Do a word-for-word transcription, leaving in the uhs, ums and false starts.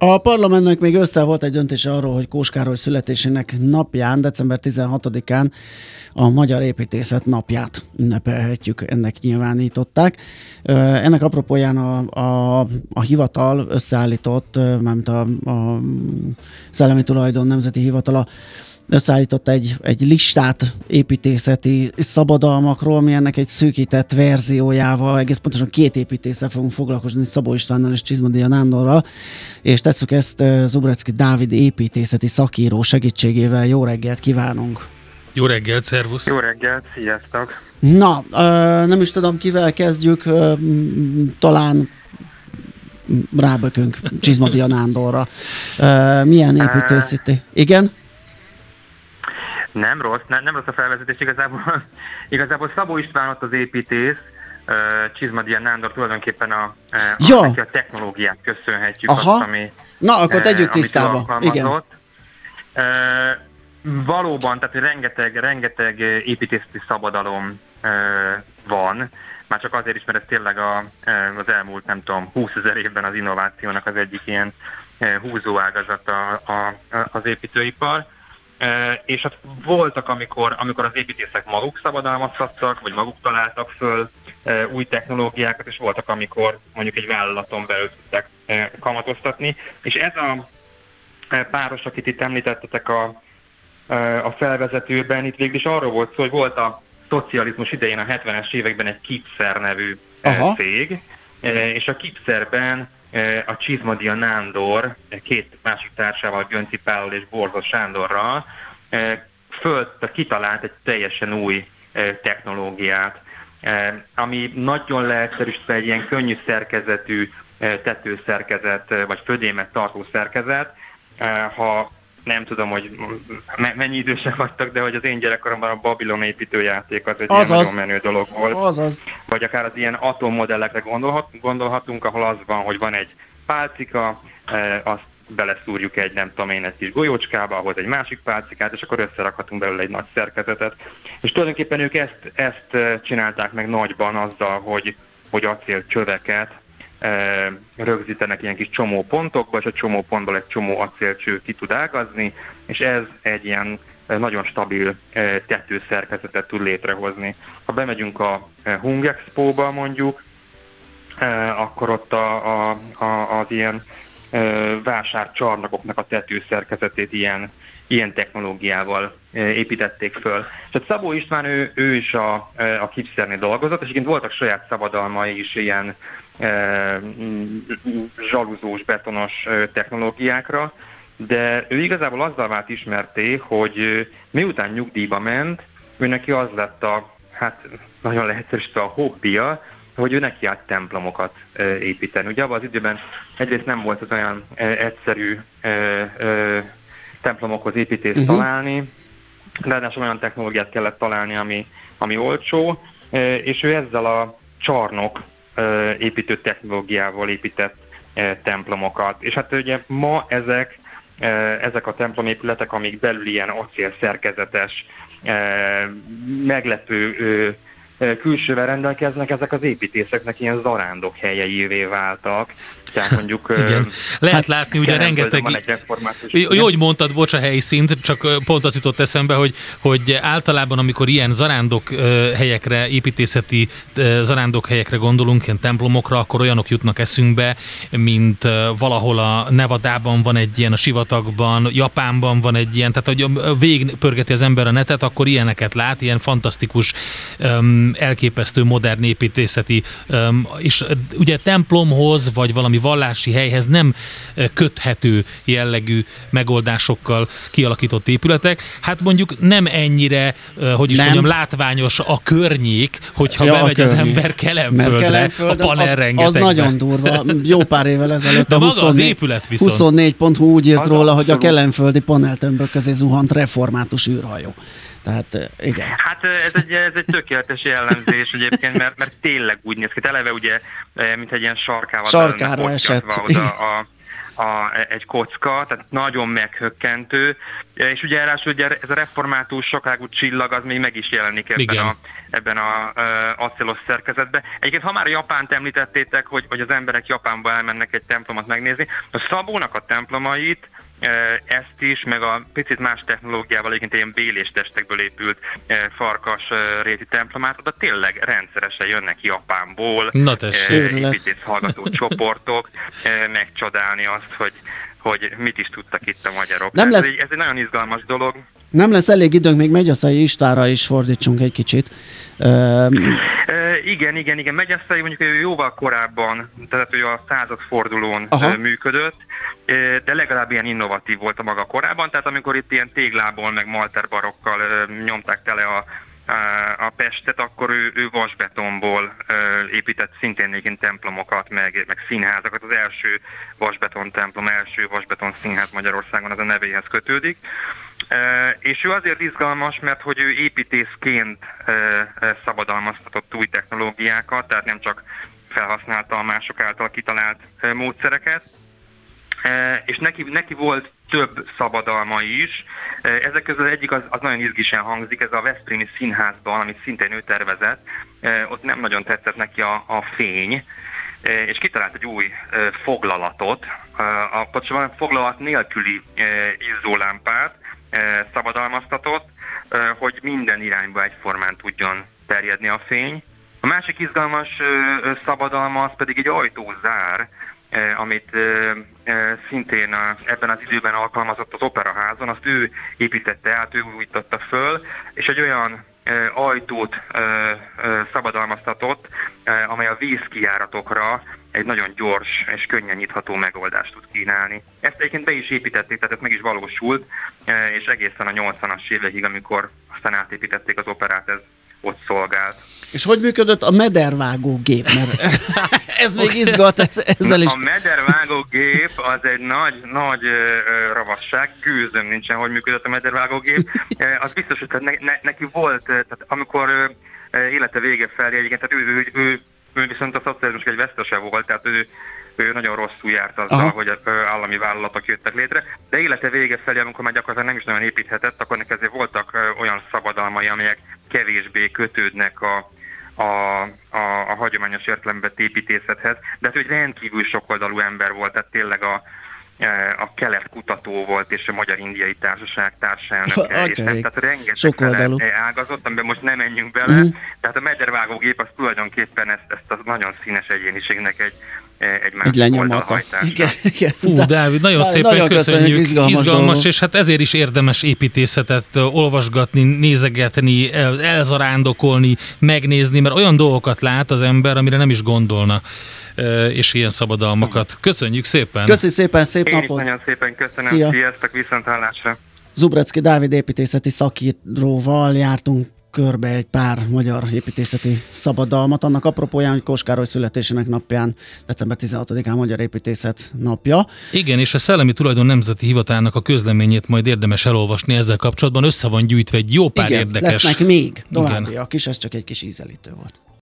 A parlamentnek még össze volt egy döntése arról, hogy Kós Károly születésének napján, december tizenhatodikán a Magyar Építészet napját ünnepelhetjük, ennek nyilvánították. Ennek apropóján a, a, a hivatal összeállított, mármint a, a Szellemi Tulajdon Nemzeti Hivatala összeállított egy, egy listát építészeti szabadalmakról, mi ennek egy szűkített verziójával, egész pontosan két építéssel fogunk foglalkozni, Szabó Istvánnal és Csizmadia Nándorral, és tesszük ezt Zubrecki Dávid építészeti szakíró segítségével. Jó reggelt kívánunk! Jó reggelt, szervusz! Jó reggelt, sziasztok! Na, nem is tudom, kivel kezdjük, talán rábökünk Csizmadia Nándorra. Milyen építészeti? Igen? Nem rossz, nem, nem rossz a felvezetés, igazából, igazából Szabó István ott az építész, Csizmadia Nándor tulajdonképpen a, a, ja. a technológiát köszönhetjük. Aha. Azt, ami, Na, akkor tegyük tisztába. Igen. Uh, valóban, tehát rengeteg, rengeteg építészeti szabadalom uh, van, már csak azért is, mert ez tényleg a, az elmúlt, nem tudom, húszezer évben az innovációnak az egyik ilyen húzóágazata a, a, az építőipar. Uh, és hát voltak, amikor, amikor az építészek maguk szabadalmaztattak, vagy maguk találtak föl uh, új technológiákat, és voltak, amikor mondjuk egy vállalaton belül tudták uh, kamatoztatni. És ez a uh, páros, akit itt említettetek a, uh, a felvezetőben, itt végül is arról volt szó, hogy volt a szocializmus idején a hetvenes években egy Kipszer nevű uh, cég, uh, és a Kipszerben a Csizmadia Nándor két másik társával, Gönci Pállal és Borzos Sándorral föl, kitalált egy teljesen új technológiát, ami nagyon leegyszerűsítve egy ilyen könnyű szerkezetű tetőszerkezet, vagy födémet tartó szerkezet. Ha nem tudom, hogy mennyi idősek vagytok, de hogy az én gyerekkoromban a Babilon építőjáték az egy Azaz. ilyen nagyon menő dolog volt. Azaz. Vagy akár az ilyen atommodellekre gondolhat, gondolhatunk, ahol az van, hogy van egy pálcika, azt beleszúrjuk egy, nem tudom én, egy kis golyócskába, ahhoz egy másik pálcikát, és akkor összerakhatunk belőle egy nagy szerkezetet. És tulajdonképpen ők ezt, ezt csinálták meg nagyban azzal, hogy, hogy acélcsöveket rögzítenek ilyen kis csomópontokba, és a csomópontból egy csomó acélcső ki tud ágazni, és ez egy ilyen nagyon stabil tetőszerkezetet tud létrehozni. Ha bemegyünk a Hung Expo-ba mondjuk, akkor ott a, a, a, az ilyen vásárcsarnokoknak a tetőszerkezetét ilyen, ilyen technológiával építették föl. És a Szabó István, ő, ő is a, a Kipszernél dolgozott, és igen, voltak saját szabadalmai is ilyen zsaluzós, betonos technológiákra, de ő igazából azzal vált ismerté, hogy miután nyugdíjba ment, ő neki az lett a, hát nagyon lehetősítve a hobbija, hogy ő neki állt templomokat építeni. Ugye abban az időben egyrészt nem volt az olyan egyszerű templomokhoz építést uh-huh. találni, de ráadásul olyan technológiát kellett találni, ami, ami olcsó, és ő ezzel a csarnok építő technológiával épített templomokat. És hát ugye ma ezek, ezek a templomépületek, amik belül ilyen acélszerkezetes, meglepő külsővel rendelkeznek, ezek az építészeknek ilyen zarándok helyeivé váltak. Tehát mondjuk... Igen. Lehet hát, látni, ugye rengeteg... Jó, hogy mondtad, bocs, a helyszínt, csak pont az jutott eszembe, hogy, hogy általában, amikor ilyen zarándok helyekre, építészeti zarándok helyekre gondolunk, ilyen templomokra, akkor olyanok jutnak eszünkbe, mint valahol a Nevadában van egy ilyen, a sivatagban, Japánban van egy ilyen, tehát hogy végigpörgeti az ember a netet, akkor ilyeneket lát, ilyen fantasztikus, elképesztő modern építészeti, és ugye templomhoz, vagy valami vallási helyhez nem köthető jellegű megoldásokkal kialakított épületek. Hát mondjuk nem ennyire, hogy is nem. mondjam, látványos a környék, hogyha ja, bemegy az ember Kelenföldre, a panel rengetegbe. Az nagyon durva. Jó pár évvel ezelőtt de a maga az épület viszont. huszonnégy pont hu úgy írt az róla, hogy a kelenföldi paneltömbök közé zuhant református űrhajó. Tehát igen. Hát ez egy, ez egy tökéletes jellemzés egyébként, mert, mert tényleg úgy néz ki. Eleve ugye, mint egy ilyen sarkával sarkára esett oda a, a, egy kocka, tehát nagyon meghökkentő, És ugye ráadásul ugye ez a református sokágú csillag, az még meg is jelenik ebben Igen. a, ebben a uh, acélos szerkezetben. Egyébként, ha már Japánt említettétek, hogy, hogy az emberek Japánba elmennek egy templomot megnézni, a Szabónak a templomait, ezt is, meg a picit más technológiával, egyébként ilyen bélés testekből épült farkas réti templomát, oda tényleg rendszeresen jönnek Japánból építész hallgató csoportok megcsodálni azt, hogy, hogy mit is tudtak itt a magyarok. Nem lesz... ez, egy, ez egy nagyon izgalmas dolog. Nem lesz elég időnk, még Megyaszai Istvánra is fordítsunk egy kicsit. Um... E, igen, igen, igen. Megyaszai mondjuk jóval korábban, tehát ő a századfordulón Aha. működött, de legalább ilyen innovatív volt a maga korában, tehát amikor itt ilyen téglából, meg malterbarokkal nyomták tele a, a Pestet, akkor ő, ő vasbetonból épített szintén igen templomokat, meg, meg színházakat. Az első vasbeton templom, első vasbeton színház Magyarországon az a nevéhez kötődik. Uh, és ő azért izgalmas, mert hogy ő építészként uh, uh, szabadalmaztatott új technológiákat, tehát nem csak felhasználta a mások által kitalált uh, módszereket, uh, és neki, neki volt több szabadalma is. Uh, ezek közül egyik az, az nagyon izgisen hangzik, ez a Veszprémi Színházban, amit szintén ő tervezett, uh, ott nem nagyon tetszett neki a, a fény, uh, és kitalált egy új uh, foglalatot, uh, a, pontosabban foglalat nélküli uh, izzólámpát, szabadalmaztatott, hogy minden irányba egyformán tudjon terjedni a fény. A másik izgalmas szabadalma az pedig egy ajtózár, amit szintén ebben az időben alkalmazott az Operaházon, azt ő építette át, ő újította föl, és egy olyan ajtót szabadalmaztatott, amely a vízkijáratokra egy nagyon gyors és könnyen nyitható megoldást tud kínálni. Ezt egyébként be is építették, tehát ez meg is valósult, és egészen a nyolcvanas évekig, amikor aztán átépítették az Operát, ez ott szolgált. És hogy működött a medervágó gép? Mert ez még izgat, ezzel is. A medervágó gép az egy nagy, nagy ravasság, gőzöm nincsen, hogy működött a medervágó gép. Az biztos, hogy ne, ne, neki volt, tehát amikor élete vége felé, egyébként, tehát ő, ő, ő, ő viszont a szocializmusnak egy vesztese volt, tehát ő, ő nagyon rosszul járt azzal, Aha. hogy állami vállalatok jöttek létre, de élete vége felé, amikor már gyakorlatilag nem is nagyon építhetett, akkor neki azért voltak olyan szabadalmai, amelyek kevésbé kötődnek a, a, a, a hagyományos értelemben építészethez, de hát ő egy rendkívül sokoldalú ember volt, tehát tényleg a, a kelet kutató volt, és a Magyar-Indiai Társaság társelnöke, okay. és tehát rengeteg ágazott, amiben most nem menjünk bele, uh-huh. tehát a medervágógép az tulajdonképpen ezt, ezt a nagyon színes egyéniségnek egy egy másik oldalhajtásra. Fú, Dávid, nagyon Na, szépen nagyon köszönjük, köszönjük izgalmas, izgalmas és hát ezért is érdemes építészetet olvasgatni, nézegetni, el, elzarándokolni, megnézni, mert olyan dolgokat lát az ember, amire nem is gondolna, és ilyen szabadalmakat. Köszönjük szépen! Köszönjük szépen, szép Én napot! Én is nagyon szépen köszönöm, Szia. Sziasztok, viszonthallásra! Zubrecki Dávid építészeti szakíróval jártunk körbe egy pár magyar építészeti szabadalmat. Annak apropóján, hogy Kós Károly születésének napján, december tizenhatodikán Magyar Építészet napja. Igen, és a Szellemi Tulajdon Nemzeti Hivatalnak a közleményét majd érdemes elolvasni ezzel kapcsolatban. Össze van gyűjtve egy jó pár Igen, érdekes... lesznek még továbbiak is, ez csak egy kis ízelítő volt.